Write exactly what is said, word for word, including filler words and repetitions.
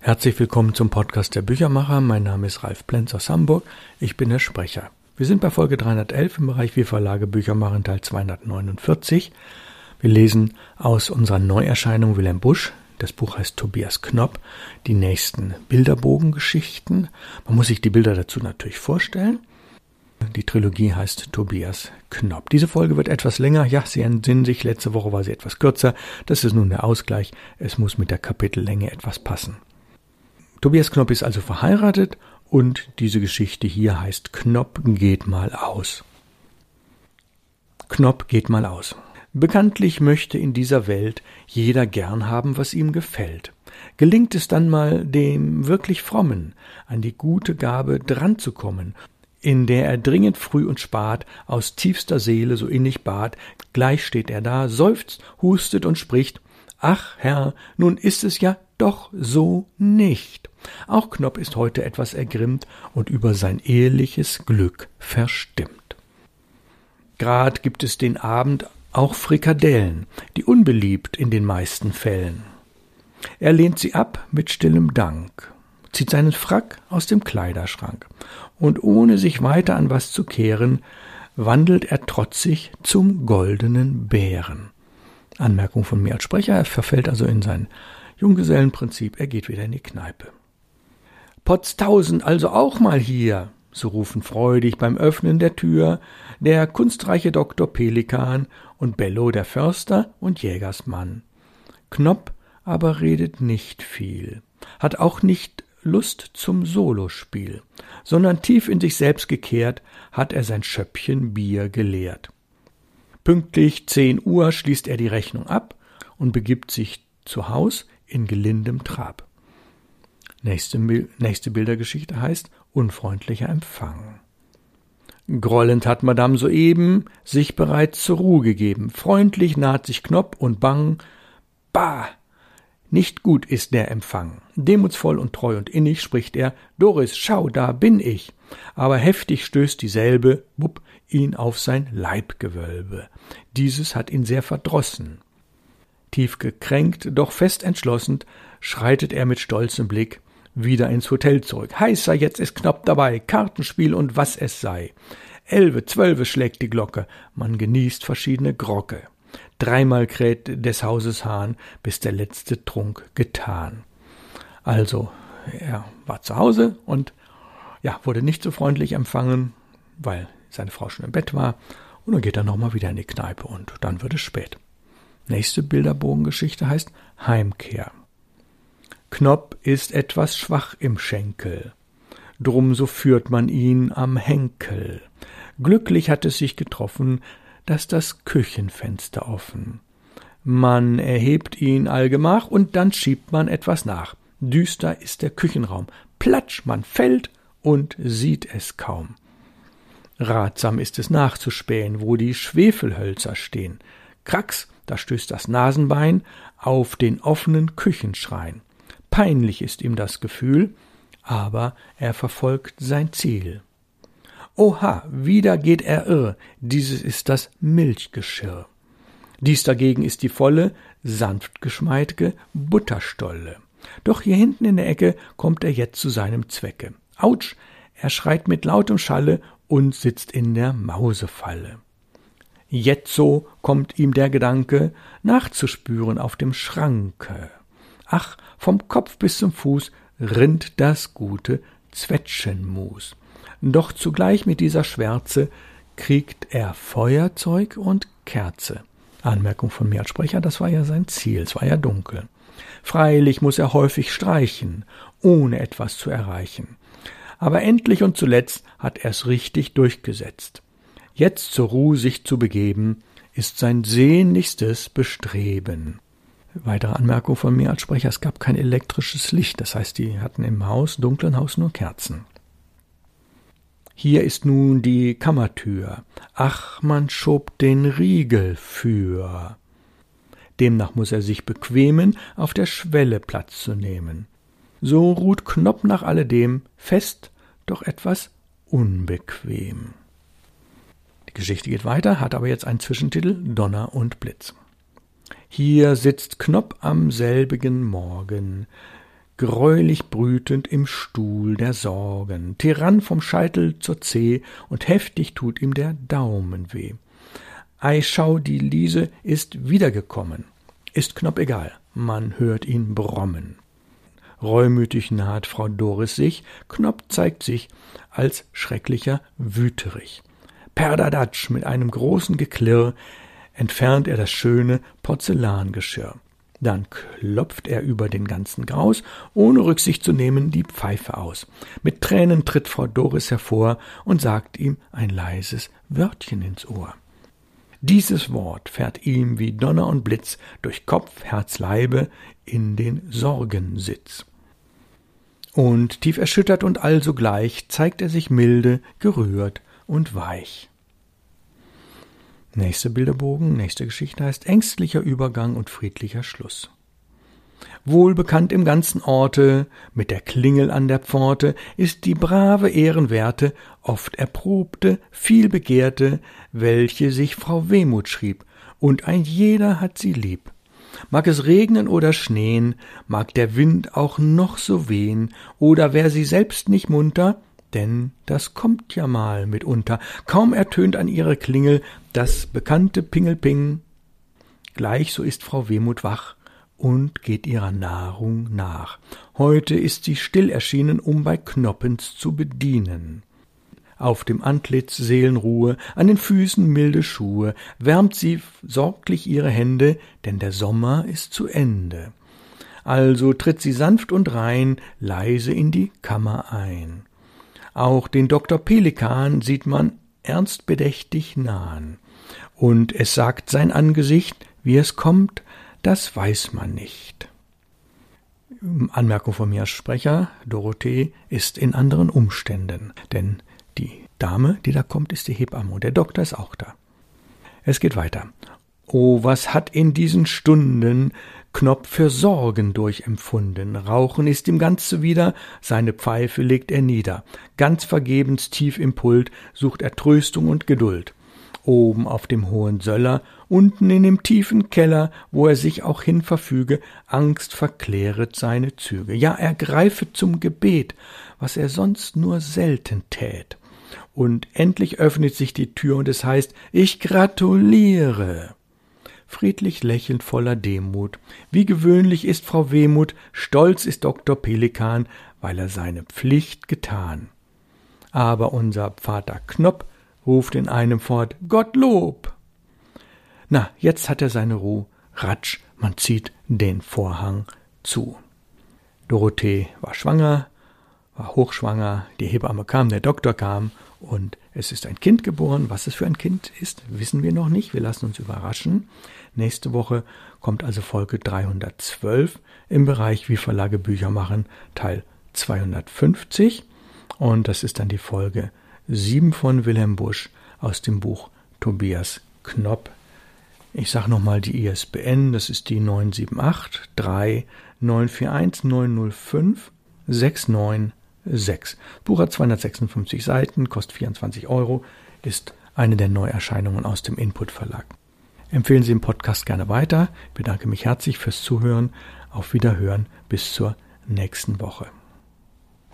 Herzlich willkommen zum Podcast der Büchermacher. Mein Name ist Ralf Plenz aus Hamburg. Ich bin der Sprecher. Wir sind bei Folge dreihundertelf im Bereich Wir Verlage Bücher machen, Teil zweihundertneunundvierzig. Wir lesen aus unserer Neuerscheinung Wilhelm Busch. Das Buch heißt Tobias Knopp, die nächsten Bilderbogengeschichten. Man muss sich die Bilder dazu natürlich vorstellen. Die Trilogie heißt Tobias Knopp. Diese Folge wird etwas länger. Ja, Sie entsinnen sich, letzte Woche war sie etwas kürzer. Das ist nun der Ausgleich. Es muss mit der Kapitellänge etwas passen. Tobias Knopp ist also verheiratet und diese Geschichte hier heißt Knopp geht mal aus. Knopp geht mal aus. Bekanntlich möchte in dieser Welt jeder gern haben, was ihm gefällt. Gelingt es dann mal dem wirklich Frommen, an die gute Gabe dran zu kommen, in der er dringend früh und spat, aus tiefster Seele so innig bat, gleich steht er da, seufzt, hustet und spricht, »Ach, Herr, nun ist es ja doch so nicht.« Auch Knopp ist heute etwas ergrimmt und über sein eheliches Glück verstimmt. Grad gibt es den Abend auch Frikadellen, die unbeliebt in den meisten Fällen. Er lehnt sie ab mit stillem Dank, zieht seinen Frack aus dem Kleiderschrank und ohne sich weiter an was zu kehren, wandelt er trotzig zum goldenen Bären. Anmerkung von mir als Sprecher, er verfällt also in sein Junggesellenprinzip, er geht wieder in die Kneipe. »Potztausend also auch mal hier«, so rufen freudig beim Öffnen der Tür der kunstreiche Doktor Pelikan und Bello der Förster und Jägersmann. Knopp aber redet nicht viel, hat auch nicht Lust zum Solospiel, sondern tief in sich selbst gekehrt hat er sein Schöppchen Bier geleert. Pünktlich zehn Uhr schließt er die Rechnung ab und begibt sich zu Haus in gelindem Trab. Nächste, nächste Bildergeschichte heißt Unfreundlicher Empfang. Grollend hat Madame soeben sich bereits zur Ruhe gegeben. Freundlich naht sich Knopp und bang. Bah! Nicht gut ist der Empfang. Demutsvoll und treu und innig spricht er, »Doris, schau, da bin ich!« Aber heftig stößt dieselbe, bupp, ihn auf sein Leibgewölbe. Dieses hat ihn sehr verdrossen. Tief gekränkt, doch fest entschlossen, schreitet er mit stolzem Blick wieder ins Hotel zurück. »Heißer, jetzt ist Knopp dabei, Kartenspiel und was es sei. Elfe, zwölfe schlägt die Glocke, man genießt verschiedene Grocke. Dreimal kräht des Hauses Hahn, bis der letzte Trunk getan.« Also, er war zu Hause und ja, wurde nicht so freundlich empfangen, weil seine Frau schon im Bett war. Und dann geht er nochmal wieder in die Kneipe und dann wird es spät. Nächste Bilderbogengeschichte heißt Heimkehr. Knopp ist etwas schwach im Schenkel, drum so führt man ihn am Henkel. Glücklich hat es sich getroffen, dass das Küchenfenster offen. Man erhebt ihn allgemach und dann schiebt man etwas nach. Düster ist der Küchenraum, platsch, man fällt und sieht es kaum. Ratsam ist es nachzuspähen, wo die Schwefelhölzer stehen. Krax, da stößt das Nasenbein auf den offenen Küchenschrein. Peinlich ist ihm das Gefühl, aber er verfolgt sein Ziel. Oha, wieder geht er irr, dieses ist das Milchgeschirr. Dies dagegen ist die volle, sanft geschmeidge Butterstolle. Doch hier hinten in der Ecke kommt er jetzt zu seinem Zwecke. Autsch, er schreit mit lautem Schalle und sitzt in der Mausefalle. Jetzo kommt ihm der Gedanke, nachzuspüren auf dem Schranke. Ach, vom Kopf bis zum Fuß rinnt das gute Zwetschgenmus. Doch zugleich mit dieser Schwärze kriegt er Feuerzeug und Kerze. Anmerkung von mir als Sprecher, das war ja sein Ziel, es war ja dunkel. Freilich muss er häufig streichen, ohne etwas zu erreichen. Aber endlich und zuletzt hat er's richtig durchgesetzt. Jetzt zur Ruhe sich zu begeben, ist sein sehnlichstes Bestreben. Weitere Anmerkung von mir als Sprecher, es gab kein elektrisches Licht, das heißt, die hatten im Haus, dunklen Haus nur Kerzen. Hier ist nun die Kammertür, ach, man schob den Riegel für. Demnach muß er sich bequemen, auf der Schwelle Platz zu nehmen. So ruht Knopp nach alledem fest, doch etwas unbequem. Die Geschichte geht weiter, hat aber jetzt einen Zwischentitel, Donner und Blitz. Hier sitzt Knopp am selbigen Morgen, greulich brütend im Stuhl der Sorgen, Tyrann vom Scheitel zur Zeh, und heftig tut ihm der Daumen weh. Ei, schau, die Liese ist wiedergekommen. Ist Knopp egal, man hört ihn brommen. Reumütig naht Frau Doris sich, Knopp zeigt sich als schrecklicher Wüterich. Perdadatsch, mit einem großen Geklirr entfernt er das schöne Porzellangeschirr. Dann klopft er über den ganzen Graus, ohne Rücksicht zu nehmen, die Pfeife aus. Mit Tränen tritt Frau Doris hervor und sagt ihm ein leises Wörtchen ins Ohr. Dieses Wort fährt ihm wie Donner und Blitz durch Kopf, Herz, Leibe in den Sorgensitz. Und tief erschüttert und allsogleich zeigt er sich milde, gerührt und weich. Nächster Bilderbogen, nächste Geschichte heißt Ängstlicher Übergang und friedlicher Schluss. Wohlbekannt im ganzen Orte, mit der Klingel an der Pforte, ist die brave, ehrenwerte, oft erprobte, viel begehrte, welche sich Frau Wehmuth schrieb, und ein jeder hat sie lieb. Mag es regnen oder schneien, mag der Wind auch noch so wehen, oder wär sie selbst nicht munter, denn das kommt ja mal mitunter. Kaum ertönt an ihrer Klingel das bekannte Pingelping. Gleich so ist Frau Wehmuth wach und geht ihrer Nahrung nach. Heute ist sie still erschienen, um bei Knoppens zu bedienen. Auf dem Antlitz Seelenruhe, an den Füßen milde Schuhe, wärmt sie sorglich ihre Hände, denn der Sommer ist zu Ende. Also tritt sie sanft und rein, leise in die Kammer ein. Auch den Doktor Pelikan sieht man ernst bedächtig nahen. Und es sagt sein Angesicht, wie es kommt, das weiß man nicht. Anmerkung von mir als Sprecher, Dorothee ist in anderen Umständen, denn die Dame, die da kommt, ist die Hebamme und der Doktor ist auch da. Es geht weiter. Oh, was hat in diesen Stunden Knopp für Sorgen durchempfunden. Rauchen ist ihm ganz zuwider, seine Pfeife legt er nieder. Ganz vergebens tief im Pult sucht er Tröstung und Geduld. Oben auf dem hohen Söller, unten in dem tiefen Keller, wo er sich auch hin verfüge, Angst verkläret seine Züge. Ja, er greife zum Gebet, was er sonst nur selten tät. Und endlich öffnet sich die Tür und es heißt, ich gratuliere. Friedlich lächelnd voller Demut. Wie gewöhnlich ist Frau Wehmuth, stolz ist Doktor Pelikan, weil er seine Pflicht getan. Aber unser Vater Knopp ruft in einem fort, Gottlob! Na, jetzt hat er seine Ruhe. Ratsch, man zieht den Vorhang zu. Dorothee war schwanger, war hochschwanger, die Hebamme kam, der Doktor kam und es ist ein Kind geboren. Was es für ein Kind ist, wissen wir noch nicht. Wir lassen uns überraschen. Nächste Woche kommt also Folge dreihundertzwölf im Bereich Wie Verlage Bücher machen, Teil zweihundertfünfzig. Und das ist dann die Folge sieben von Wilhelm Busch aus dem Buch Tobias Knopp. Ich sage nochmal die I S B N, das ist die neun sieben acht drei neun vier eins neun null fünf sechs neun sechs. Buch hat zweihundertsechsundfünfzig Seiten, kostet vierundzwanzig Euro, ist eine der Neuerscheinungen aus dem Input Verlag. Empfehlen Sie den Podcast gerne weiter. Ich bedanke mich herzlich fürs Zuhören. Auf Wiederhören bis zur nächsten Woche.